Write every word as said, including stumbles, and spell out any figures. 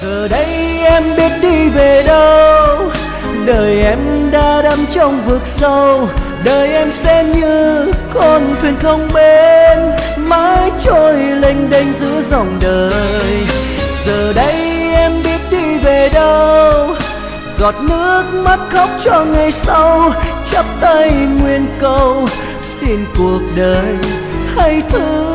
Giờ đây em biết đi về đâu, đời em đã đắm trong vực sâu. Đời em sẽ như con thuyền không bến, mãi trôi lênh đênh giữa dòng đời. Giờ đây em biết đi về đâu, giọt nước mắt khóc cho ngày sau. Chắp tay nguyện cầu xin cuộc đời hãy thứ